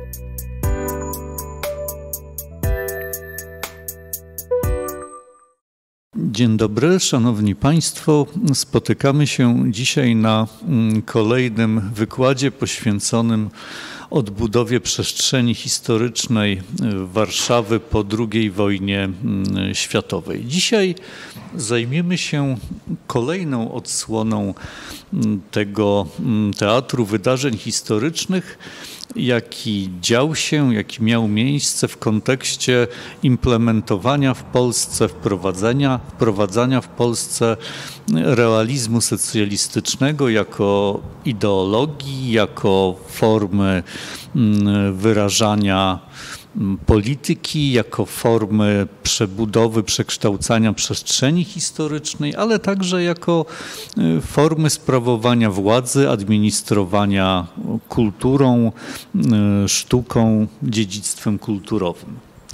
Dzień dobry, szanowni państwo. Spotykamy się dzisiaj na kolejnym wykładzie poświęconym odbudowie przestrzeni historycznej Warszawy po II wojnie światowej. Dzisiaj zajmiemy się kolejną odsłoną tego teatru wydarzeń historycznych, jaki dział się, jaki miał miejsce w kontekście implementowania w Polsce, wprowadzania w Polsce realizmu socjalistycznego jako ideologii, jako formy wyrażania polityki, jako formy przebudowy, przekształcania przestrzeni historycznej, ale także jako formy sprawowania władzy, administrowania kulturą, sztuką, dziedzictwem kulturowym.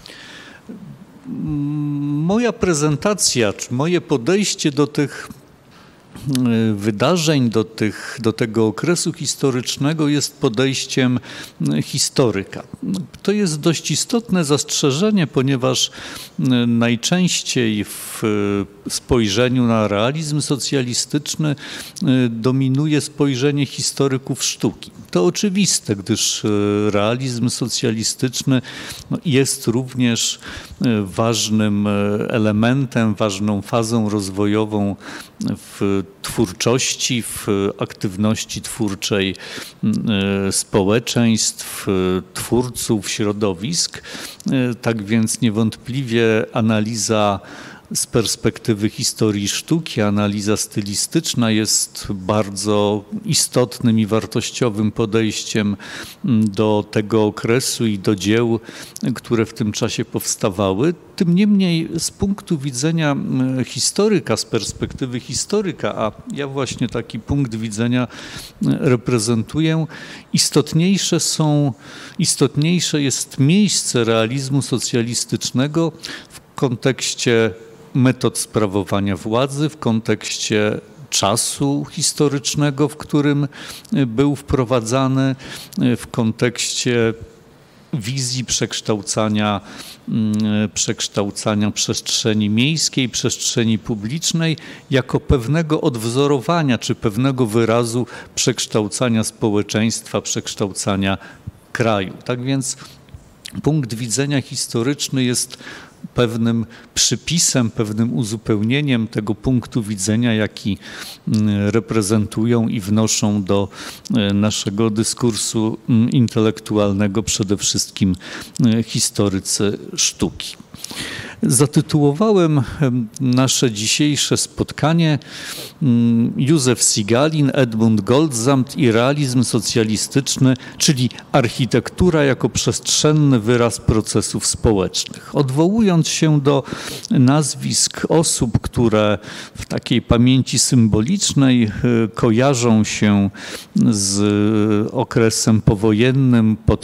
Moja prezentacja, czy moje podejście do tych wydarzeń, do tego okresu historycznego jest podejściem historyka. To jest dość istotne zastrzeżenie, ponieważ najczęściej w spojrzeniu na realizm socjalistyczny dominuje spojrzenie historyków sztuki. To oczywiste, gdyż realizm socjalistyczny jest również ważnym elementem, ważną fazą rozwojową w twórczości, w aktywności twórczej społeczeństw, twórców, środowisk. Tak więc niewątpliwie analiza z perspektywy historii sztuki, analiza stylistyczna jest bardzo istotnym i wartościowym podejściem do tego okresu i do dzieł, które w tym czasie powstawały. Tym niemniej z punktu widzenia historyka, z perspektywy historyka, a ja właśnie taki punkt widzenia reprezentuję, istotniejsze jest miejsce realizmu socjalistycznego w kontekście metod sprawowania władzy, w kontekście czasu historycznego, w którym był wprowadzany, w kontekście wizji przekształcania przestrzeni miejskiej, przestrzeni publicznej jako pewnego odwzorowania czy pewnego wyrazu przekształcania społeczeństwa, przekształcania kraju. Tak więc punkt widzenia historyczny jest pewnym przypisem, pewnym uzupełnieniem tego punktu widzenia, jaki reprezentują i wnoszą do naszego dyskursu intelektualnego przede wszystkim historycy sztuki. Zatytułowałem nasze dzisiejsze spotkanie Józef Sigalin, Edmund Goldzampt i realizm socjalistyczny, czyli architektura jako przestrzenny wyraz procesów społecznych. Odwołując się do nazwisk osób, które w takiej pamięci symbolicznej kojarzą się z okresem powojennym po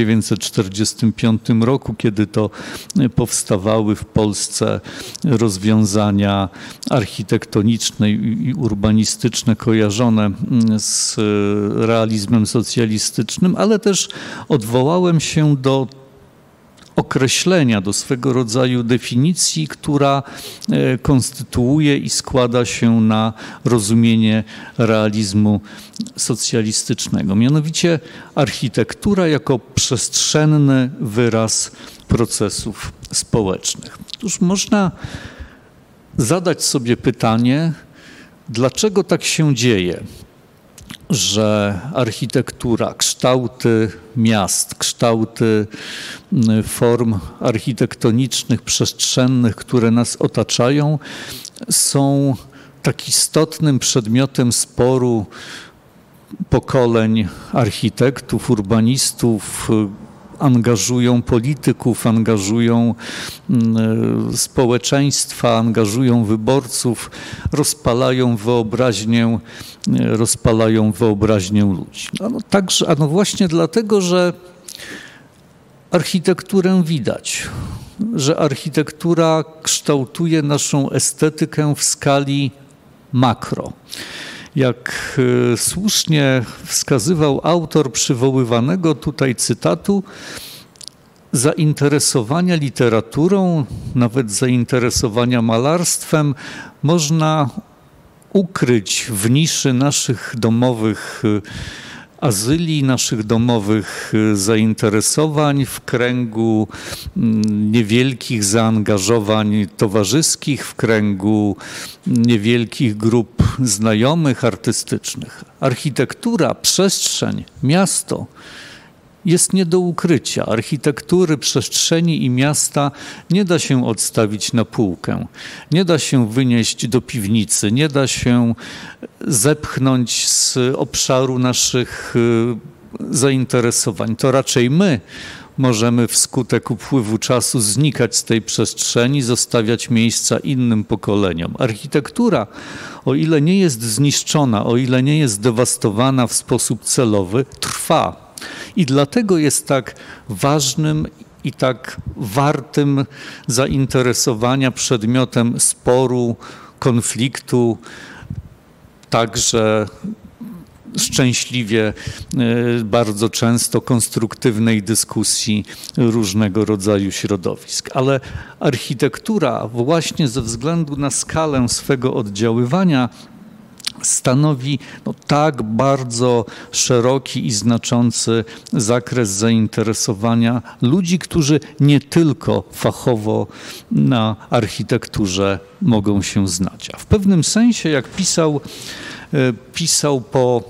1945 roku, kiedy to powstawały w Polsce rozwiązania architektoniczne i urbanistyczne kojarzone z realizmem socjalistycznym, ale też odwołałem się do określenia, do swego rodzaju definicji, która konstytuuje i składa się na rozumienie realizmu socjalistycznego. Mianowicie architektura jako przestrzenny wyraz procesów społecznych. Otóż można zadać sobie pytanie, dlaczego tak się dzieje, że architektura, kształty miast, kształty form architektonicznych, przestrzennych, które nas otaczają, są tak istotnym przedmiotem sporu pokoleń architektów, urbanistów, angażują polityków, angażują społeczeństwa, angażują wyborców, rozpalają wyobraźnię ludzi. No właśnie dlatego, że architekturę widać, że architektura kształtuje naszą estetykę w skali makro. Jak słusznie wskazywał autor przywoływanego tutaj cytatu, zainteresowania literaturą, nawet zainteresowania malarstwem można ukryć w niszy naszych domowych azyli, naszych domowych zainteresowań, w kręgu niewielkich zaangażowań towarzyskich, w kręgu niewielkich grup znajomych, artystycznych. Architektura, przestrzeń, miasto jest nie do ukrycia. Architektury, przestrzeni i miasta nie da się odstawić na półkę. Nie da się wynieść do piwnicy, nie da się zepchnąć z obszaru naszych zainteresowań. To raczej my możemy wskutek upływu czasu znikać z tej przestrzeni, zostawiać miejsca innym pokoleniom. Architektura, o ile nie jest zniszczona, o ile nie jest dewastowana w sposób celowy, trwa. I dlatego jest tak ważnym i tak wartym zainteresowania przedmiotem sporu, konfliktu, także szczęśliwie bardzo często konstruktywnej dyskusji różnego rodzaju środowisk. Ale architektura właśnie ze względu na skalę swego oddziaływania stanowi tak bardzo szeroki i znaczący zakres zainteresowania ludzi, którzy nie tylko fachowo na architekturze mogą się znać. A w pewnym sensie, jak pisał po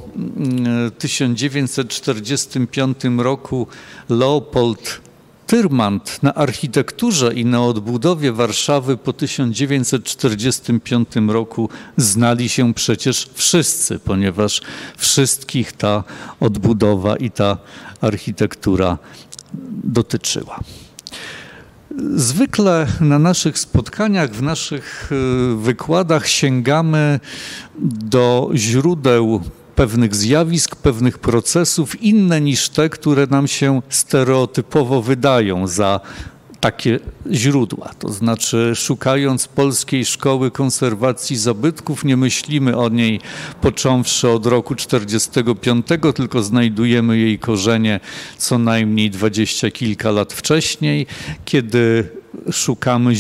1945 roku Leopold Tyrmand, na architekturze i na odbudowie Warszawy po 1945 roku znali się przecież wszyscy, ponieważ wszystkich ta odbudowa i ta architektura dotyczyła. Zwykle na naszych spotkaniach, w naszych wykładach sięgamy do źródeł pewnych zjawisk, pewnych procesów, inne niż te, które nam się stereotypowo wydają za takie źródła. To znaczy, szukając Polskiej Szkoły Konserwacji Zabytków, nie myślimy o niej począwszy od roku 1945, tylko znajdujemy jej korzenie co najmniej 20 kilka lat wcześniej, kiedy szukamy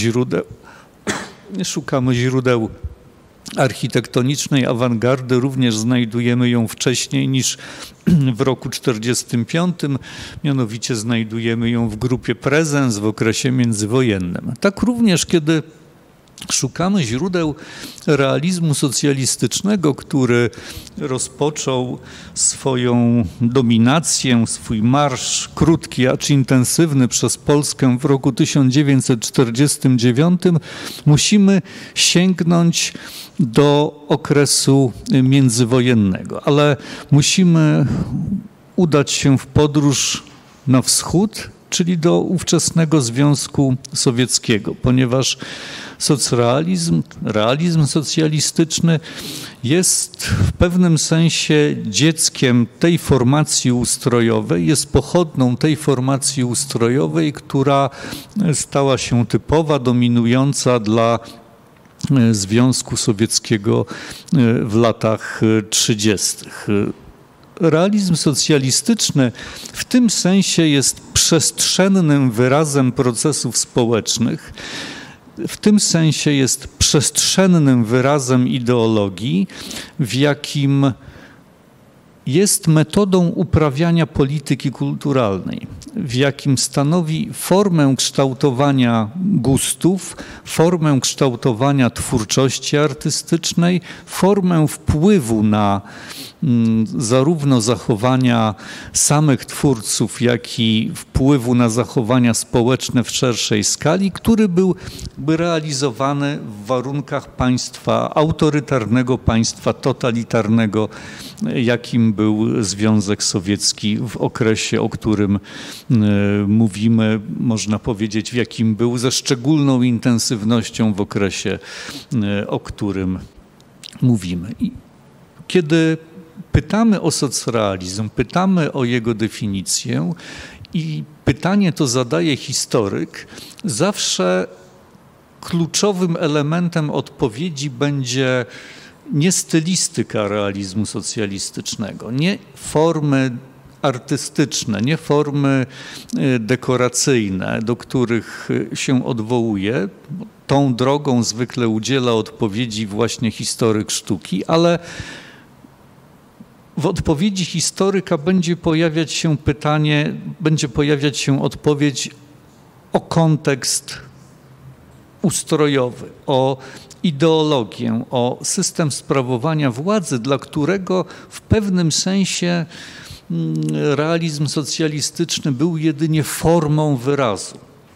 źródeł architektonicznej awangardy, również znajdujemy ją wcześniej niż w roku 1945, mianowicie znajdujemy ją w grupie Prezens w okresie międzywojennym. Tak również, kiedy szukamy źródeł realizmu socjalistycznego, który rozpoczął swoją dominację, swój marsz krótki, acz intensywny przez Polskę w roku 1949, musimy sięgnąć do okresu międzywojennego, ale musimy udać się w podróż na wschód, czyli do ówczesnego Związku Sowieckiego, ponieważ realizm socjalistyczny jest w pewnym sensie dzieckiem tej formacji ustrojowej, jest pochodną tej formacji ustrojowej, która stała się typowa, dominująca dla Związku Sowieckiego w latach 30. Realizm socjalistyczny w tym sensie jest przestrzennym wyrazem procesów społecznych, w tym sensie jest przestrzennym wyrazem ideologii, w jakim jest metodą uprawiania polityki kulturalnej, w jakim stanowi formę kształtowania gustów, formę kształtowania twórczości artystycznej, formę wpływu na zarówno zachowania samych twórców, jak i wpływu na zachowania społeczne w szerszej skali, który byłby realizowany w warunkach państwa autorytarnego, państwa totalitarnego, jakim był Związek Sowiecki w okresie, o którym mówimy, można powiedzieć, w jakim był ze szczególną intensywnością w okresie, o którym mówimy. I kiedy pytamy o socrealizm, pytamy o jego definicję i pytanie to zadaje historyk, zawsze kluczowym elementem odpowiedzi będzie nie stylistyka realizmu socjalistycznego, nie formy artystyczne, nie formy dekoracyjne, do których się odwołuje. Tą drogą zwykle udziela odpowiedzi właśnie historyk sztuki, ale w odpowiedzi historyka będzie pojawiać się pytanie, będzie pojawiać się odpowiedź o kontekst ustrojowy, o ideologię, o system sprawowania władzy, dla którego w pewnym sensie realizm socjalistyczny był jedynie formą wyrazu.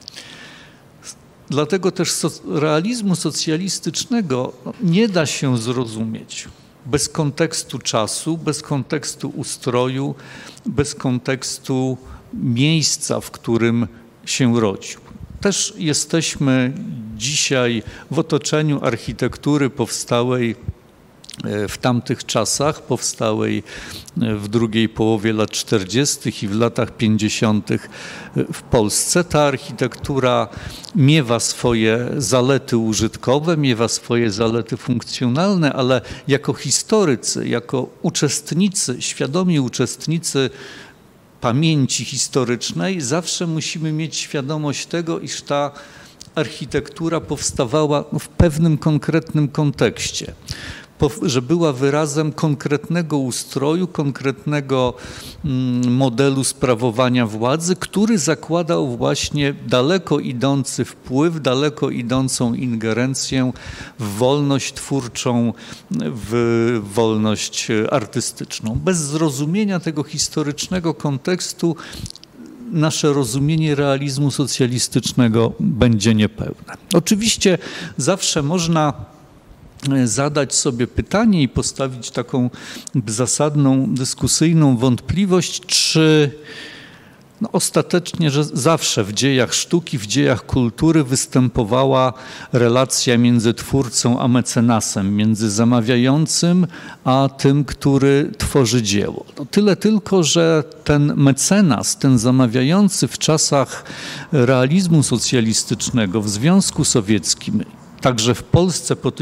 Dlatego też realizmu socjalistycznego nie da się zrozumieć bez kontekstu czasu, bez kontekstu ustroju, bez kontekstu miejsca, w którym się rodził. Też jesteśmy dzisiaj w otoczeniu architektury powstałej w tamtych czasach, powstałej w drugiej połowie lat 40. i w latach 50. w Polsce. Ta architektura miewa swoje zalety użytkowe, miewa swoje zalety funkcjonalne, ale jako historycy, jako uczestnicy, świadomi uczestnicy pamięci historycznej, zawsze musimy mieć świadomość tego, iż ta architektura powstawała w pewnym konkretnym kontekście, że była wyrazem konkretnego ustroju, konkretnego modelu sprawowania władzy, który zakładał właśnie daleko idący wpływ, daleko idącą ingerencję w wolność twórczą, w wolność artystyczną. Bez zrozumienia tego historycznego kontekstu nasze rozumienie realizmu socjalistycznego będzie niepełne. Oczywiście zawsze można zadać sobie pytanie i postawić taką zasadną, dyskusyjną wątpliwość, czy ostatecznie, że zawsze w dziejach sztuki, w dziejach kultury występowała relacja między twórcą a mecenasem, między zamawiającym a tym, który tworzy dzieło. Tyle tylko, że ten mecenas, ten zamawiający w czasach realizmu socjalistycznego w Związku Sowieckim, także w Polsce po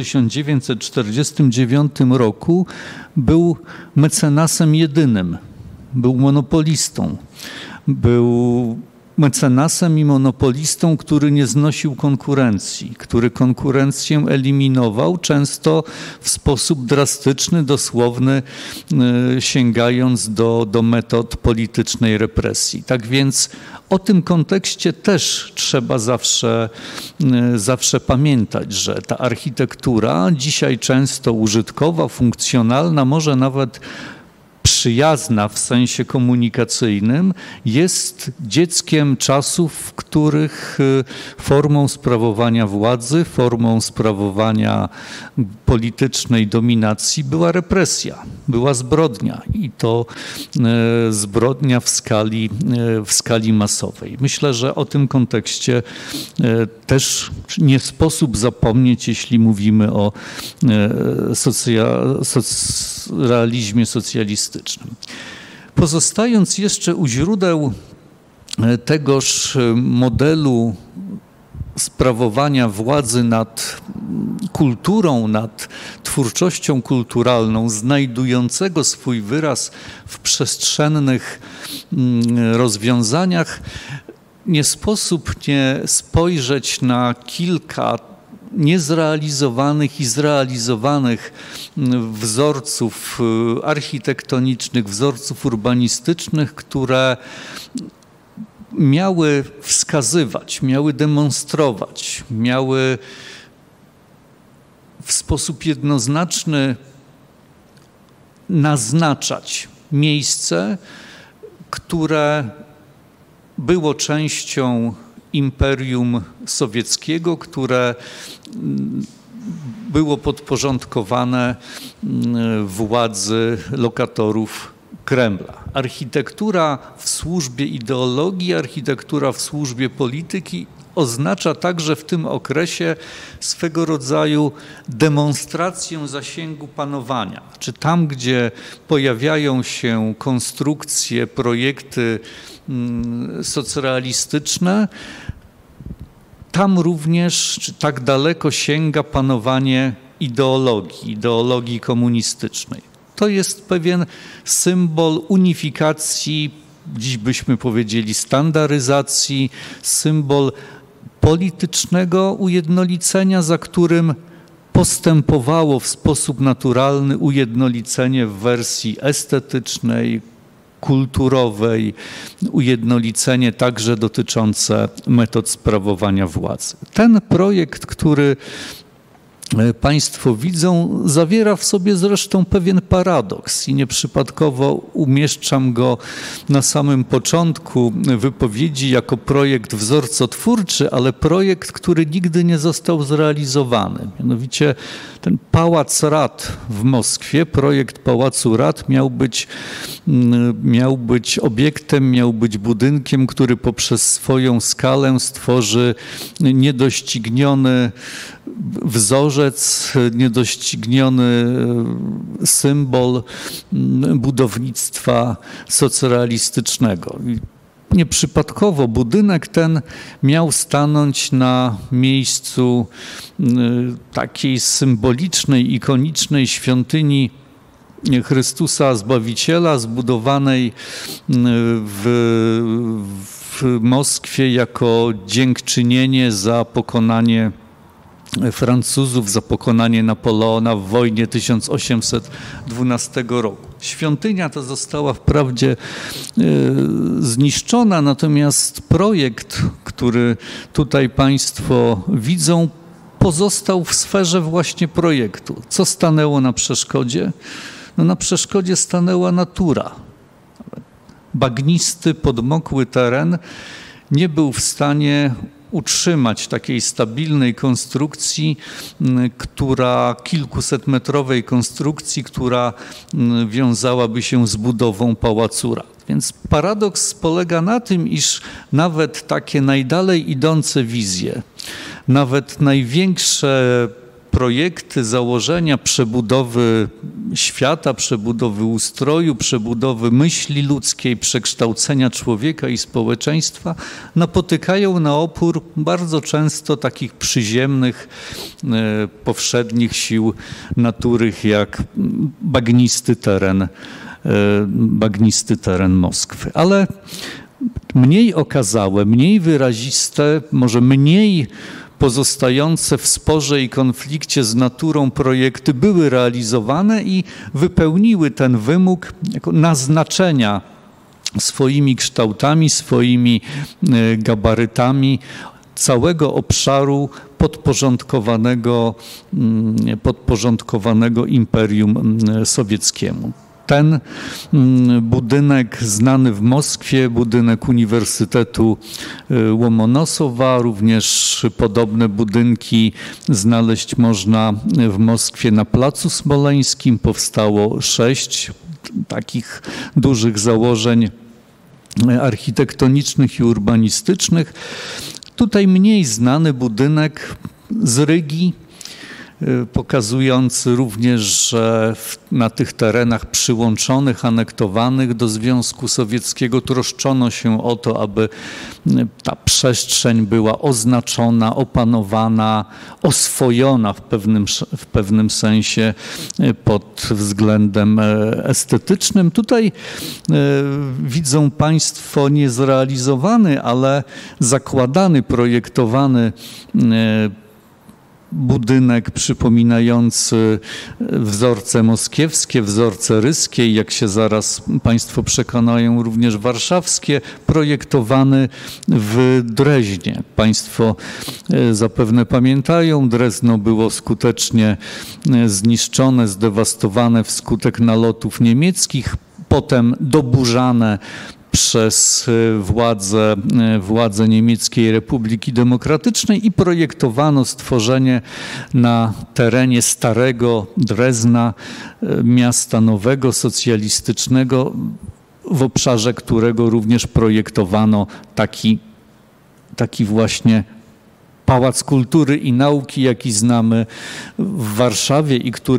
1949 roku był mecenasem jedynym, był monopolistą. Był mecenasem i monopolistą, który nie znosił konkurencji, który konkurencję eliminował, często w sposób drastyczny, dosłowny, sięgając do metod politycznej represji. Tak więc o tym kontekście też trzeba zawsze pamiętać, że ta architektura, dzisiaj często użytkowa, funkcjonalna, może nawet przyjazna w sensie komunikacyjnym, jest dzieckiem czasów, w których formą sprawowania władzy, formą sprawowania politycznej dominacji była represja, była zbrodnia i to zbrodnia w skali masowej. Myślę, że o tym kontekście też nie sposób zapomnieć, jeśli mówimy o realizmie socjalistycznym. Pozostając jeszcze u źródeł tegoż modelu sprawowania władzy nad kulturą, nad twórczością kulturalną, znajdującego swój wyraz w przestrzennych rozwiązaniach, nie sposób nie spojrzeć na kilka niezrealizowanych i zrealizowanych wzorców architektonicznych, wzorców urbanistycznych, które miały wskazywać, miały demonstrować, miały w sposób jednoznaczny naznaczać miejsce, które było częścią Imperium Sowieckiego, które było podporządkowane władzy lokatorów Kremla. Architektura w służbie ideologii, architektura w służbie polityki oznacza także w tym okresie swego rodzaju demonstrację zasięgu panowania. Czy tam, gdzie pojawiają się konstrukcje, projekty socrealistyczne, tam również, czy tak daleko sięga panowanie ideologii komunistycznej. To jest pewien symbol unifikacji, dziś byśmy powiedzieli standaryzacji, symbol politycznego ujednolicenia, za którym postępowało w sposób naturalny ujednolicenie w wersji estetycznej, kulturowej, ujednolicenie także dotyczące metod sprawowania władzy. Ten projekt, który Państwo widzą, zawiera w sobie zresztą pewien paradoks i nieprzypadkowo umieszczam go na samym początku wypowiedzi jako projekt wzorcotwórczy, ale projekt, który nigdy nie został zrealizowany. Mianowicie ten Pałac Rad w Moskwie, projekt Pałacu Rad miał być obiektem, miał być budynkiem, który poprzez swoją skalę stworzy niedościgniony wzorzec, niedościgniony symbol budownictwa socrealistycznego. Nieprzypadkowo budynek ten miał stanąć na miejscu takiej symbolicznej, ikonicznej świątyni Chrystusa Zbawiciela, zbudowanej w Moskwie jako dziękczynienie za pokonanie Francuzów, za pokonanie Napoleona w wojnie 1812 roku. Świątynia ta została wprawdzie zniszczona, natomiast projekt, który tutaj Państwo widzą, pozostał w sferze właśnie projektu. Co stanęło na przeszkodzie? No, na przeszkodzie stanęła natura. Bagnisty, podmokły teren nie był w stanie utrzymać takiej stabilnej konstrukcji, kilkusetmetrowej konstrukcji, która wiązałaby się z budową Pałacu Rad. Więc paradoks polega na tym, iż nawet takie najdalej idące wizje, nawet największe projekty, założenia przebudowy świata, przebudowy ustroju, przebudowy myśli ludzkiej, przekształcenia człowieka i społeczeństwa napotykają na opór bardzo często takich przyziemnych, powszednich sił natury, jak bagnisty teren Moskwy. Ale mniej okazałe, mniej wyraziste, może mniej pozostające w sporze i konflikcie z naturą projekty były realizowane i wypełniły ten wymóg jako naznaczenia swoimi kształtami, swoimi gabarytami całego obszaru podporządkowanego Imperium Sowieckiemu. Ten budynek znany w Moskwie, budynek Uniwersytetu Łomonosowa, również podobne budynki znaleźć można w Moskwie na Placu Smoleńskim. Powstało 6 takich dużych założeń architektonicznych i urbanistycznych. Tutaj mniej znany budynek z Rygi, pokazujący również, że na tych terenach przyłączonych, anektowanych do Związku Sowieckiego troszczono się o to, aby ta przestrzeń była oznaczona, opanowana, oswojona w pewnym sensie pod względem estetycznym. Tutaj widzą Państwo niezrealizowany, ale zakładany, projektowany budynek przypominający wzorce moskiewskie, wzorce ryskie, jak się zaraz Państwo przekonają, również warszawskie, projektowany w Dreźnie. Państwo zapewne pamiętają, Drezno było skutecznie zniszczone, zdewastowane wskutek nalotów niemieckich, potem doburzane przez władze Niemieckiej Republiki Demokratycznej i projektowano stworzenie na terenie starego Drezna, miasta nowego, socjalistycznego, w obszarze którego również projektowano taki właśnie Pałac Kultury i Nauki, jaki znamy w Warszawie i który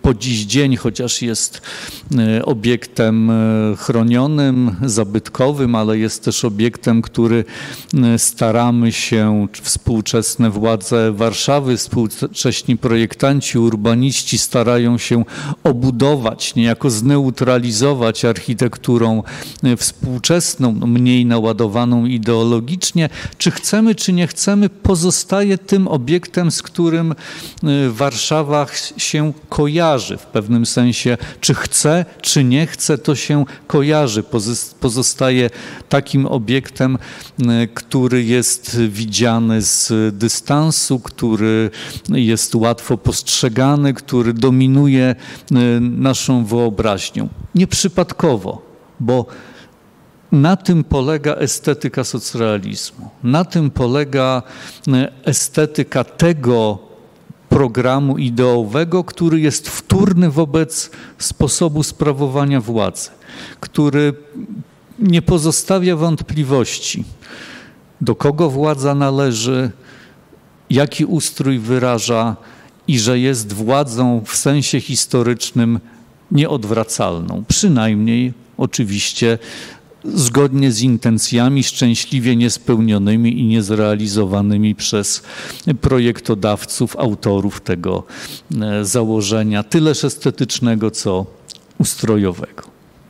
po dziś dzień, chociaż jest obiektem chronionym, zabytkowym, ale jest też obiektem, który staramy się, współczesne władze Warszawy, współcześni projektanci, urbaniści starają się obudować, niejako zneutralizować architekturą współczesną, mniej naładowaną ideologicznie. Czy chcemy, czy nie chcemy, pozostaje tym obiektem, z którym Warszawa się kojarzy w pewnym sensie. Czy chce, czy nie chce, to się kojarzy. Pozostaje takim obiektem, który jest widziany z dystansu, który jest łatwo postrzegany, który dominuje naszą wyobraźnią. Nieprzypadkowo, bo na tym polega estetyka socrealizmu. Na tym polega estetyka tego programu ideowego, który jest wtórny wobec sposobu sprawowania władzy, który nie pozostawia wątpliwości, do kogo władza należy, jaki ustrój wyraża i że jest władzą w sensie historycznym nieodwracalną. Przynajmniej oczywiście zgodnie z intencjami szczęśliwie niespełnionymi i niezrealizowanymi przez projektodawców, autorów tego założenia, tyleż estetycznego, co ustrojowego.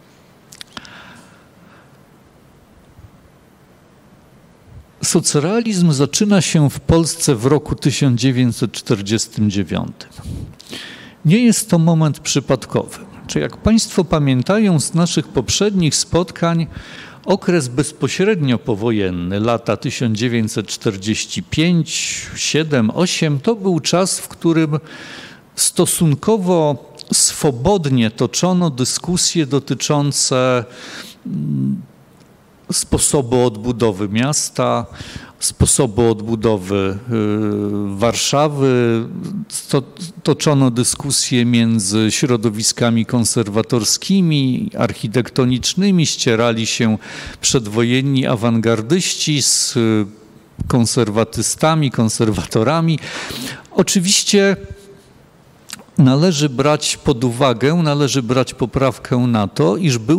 Socrealizm zaczyna się w Polsce w roku 1949. Nie jest to moment przypadkowy. Czy jak Państwo pamiętają z naszych poprzednich spotkań, okres bezpośrednio powojenny, lata 1945, 7, 8, to był czas, w którym stosunkowo swobodnie toczono dyskusje dotyczące sposobu odbudowy miasta, sposobu odbudowy Warszawy. Toczono dyskusje między środowiskami konserwatorskimi, architektonicznymi, ścierali się przedwojenni awangardyści z konserwatystami, konserwatorami. Oczywiście należy brać pod uwagę, należy brać poprawkę na to,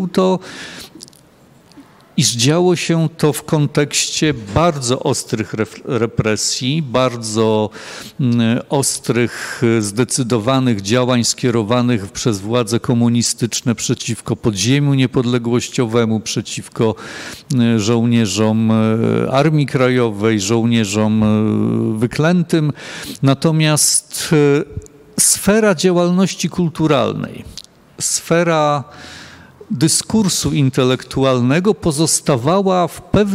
iż działo się to w kontekście bardzo ostrych represji, bardzo ostrych, zdecydowanych działań skierowanych przez władze komunistyczne przeciwko podziemiu niepodległościowemu, przeciwko żołnierzom Armii Krajowej, żołnierzom wyklętym. Natomiast sfera działalności kulturalnej, sfera dyskursu intelektualnego pozostawała w pewnym